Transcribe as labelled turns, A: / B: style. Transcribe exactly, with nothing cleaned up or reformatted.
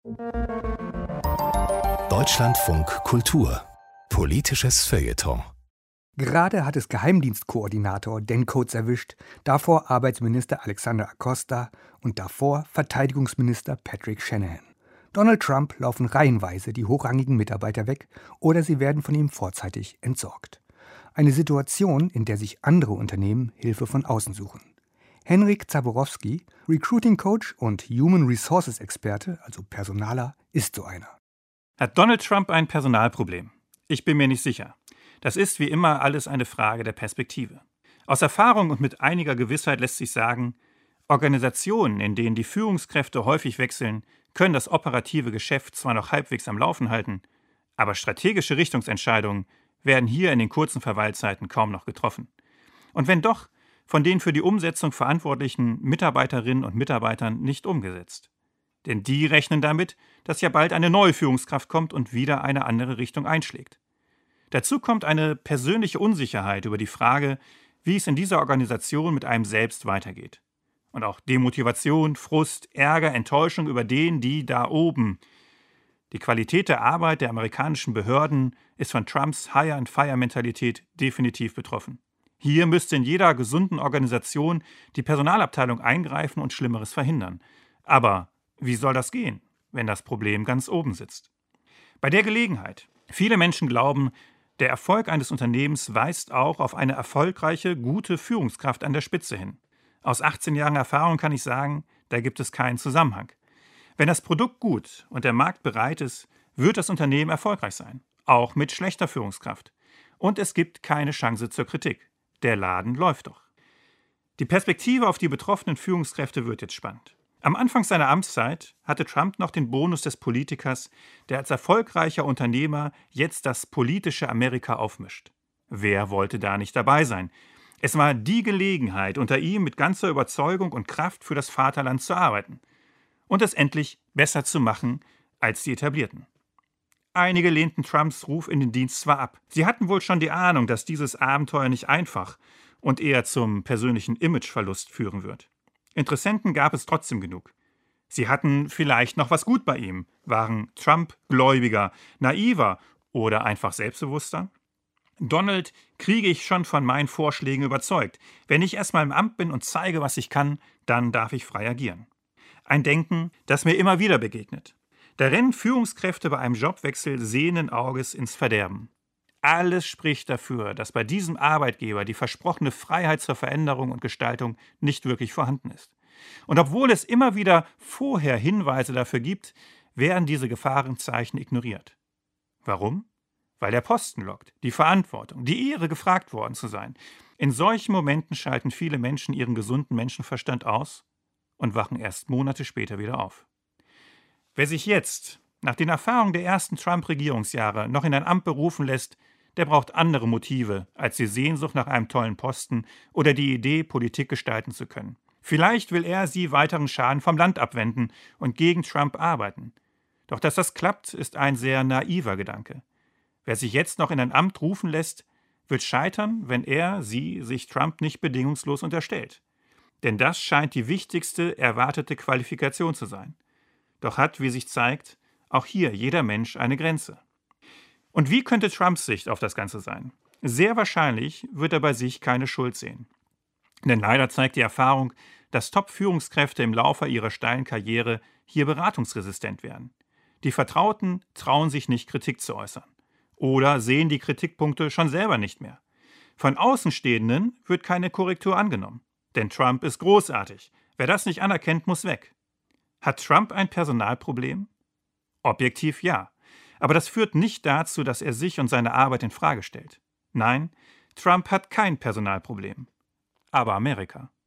A: Deutschlandfunk Kultur. Politisches Feuilleton.
B: Gerade hat es Geheimdienstkoordinator Dan Coats erwischt, davor Arbeitsminister Alexander Acosta und davor Verteidigungsminister Patrick Shanahan. Donald Trump laufen reihenweise die hochrangigen Mitarbeiter weg oder sie werden von ihm vorzeitig entsorgt. Eine Situation, in der sich andere Unternehmen Hilfe von außen suchen. Henryk Zaborowski, Recruiting Coach und Human Resources Experte, also Personaler, ist so einer.
C: Hat Donald Trump ein Personalproblem? Ich bin mir nicht sicher. Das ist wie immer alles eine Frage der Perspektive. Aus Erfahrung und mit einiger Gewissheit lässt sich sagen, Organisationen, in denen die Führungskräfte häufig wechseln, können das operative Geschäft zwar noch halbwegs am Laufen halten, aber strategische Richtungsentscheidungen werden hier in den kurzen Verweilzeiten kaum noch getroffen. Und wenn doch, von den für die Umsetzung verantwortlichen Mitarbeiterinnen und Mitarbeitern nicht umgesetzt. Denn die rechnen damit, dass ja bald eine neue Führungskraft kommt und wieder eine andere Richtung einschlägt. Dazu kommt eine persönliche Unsicherheit über die Frage, wie es in dieser Organisation mit einem selbst weitergeht. Und auch Demotivation, Frust, Ärger, Enttäuschung über den, die da oben. Die Qualität der Arbeit der amerikanischen Behörden ist von Trumps Hire-and-Fire-Mentalität definitiv betroffen. Hier müsste in jeder gesunden Organisation die Personalabteilung eingreifen und Schlimmeres verhindern. Aber wie soll das gehen, wenn das Problem ganz oben sitzt? Bei der Gelegenheit. Viele Menschen glauben, der Erfolg eines Unternehmens weist auch auf eine erfolgreiche, gute Führungskraft an der Spitze hin. Aus achtzehn Jahren Erfahrung kann ich sagen, da gibt es keinen Zusammenhang. Wenn das Produkt gut und der Markt bereit ist, wird das Unternehmen erfolgreich sein, auch mit schlechter Führungskraft. Und es gibt keine Chance zur Kritik. Der Laden läuft doch. Die Perspektive auf die betroffenen Führungskräfte wird jetzt spannend. Am Anfang seiner Amtszeit hatte Trump noch den Bonus des Politikers, der als erfolgreicher Unternehmer jetzt das politische Amerika aufmischt. Wer wollte da nicht dabei sein? Es war die Gelegenheit, unter ihm mit ganzer Überzeugung und Kraft für das Vaterland zu arbeiten und es endlich besser zu machen als die Etablierten. Einige lehnten Trumps Ruf in den Dienst zwar ab. Sie hatten wohl schon die Ahnung, dass dieses Abenteuer nicht einfach und eher zum persönlichen Imageverlust führen wird. Interessenten gab es trotzdem genug. Sie hatten vielleicht noch was gut bei ihm, waren Trump gläubiger, naiver oder einfach selbstbewusster. Donald kriege ich schon von meinen Vorschlägen überzeugt. Wenn ich erstmal im Amt bin und zeige, was ich kann, dann darf ich frei agieren. Ein Denken, das mir immer wieder begegnet. Da rennen Führungskräfte bei einem Jobwechsel sehenden Auges ins Verderben. Alles spricht dafür, dass bei diesem Arbeitgeber die versprochene Freiheit zur Veränderung und Gestaltung nicht wirklich vorhanden ist. Und obwohl es immer wieder vorher Hinweise dafür gibt, werden diese Gefahrenzeichen ignoriert. Warum? Weil der Posten lockt, die Verantwortung, die Ehre, gefragt worden zu sein. In solchen Momenten schalten viele Menschen ihren gesunden Menschenverstand aus und wachen erst Monate später wieder auf. Wer sich jetzt, nach den Erfahrungen der ersten Trump-Regierungsjahre, noch in ein Amt berufen lässt, der braucht andere Motive als die Sehnsucht nach einem tollen Posten oder die Idee, Politik gestalten zu können. Vielleicht will er sie weiteren Schaden vom Land abwenden und gegen Trump arbeiten. Doch dass das klappt, ist ein sehr naiver Gedanke. Wer sich jetzt noch in ein Amt rufen lässt, wird scheitern, wenn er, sie sich Trump nicht bedingungslos unterstellt. Denn das scheint die wichtigste erwartete Qualifikation zu sein. Doch hat, wie sich zeigt, auch hier jeder Mensch eine Grenze. Und wie könnte Trumps Sicht auf das Ganze sein? Sehr wahrscheinlich wird er bei sich keine Schuld sehen. Denn leider zeigt die Erfahrung, dass Top-Führungskräfte im Laufe ihrer steilen Karriere hier beratungsresistent werden. Die Vertrauten trauen sich nicht, Kritik zu äußern. Oder sehen die Kritikpunkte schon selber nicht mehr. Von Außenstehenden wird keine Korrektur angenommen. Denn Trump ist großartig. Wer das nicht anerkennt, muss weg. Hat Trump ein Personalproblem? Objektiv ja. Aber das führt nicht dazu, dass er sich und seine Arbeit in Frage stellt. Nein, Trump hat kein Personalproblem. Aber Amerika.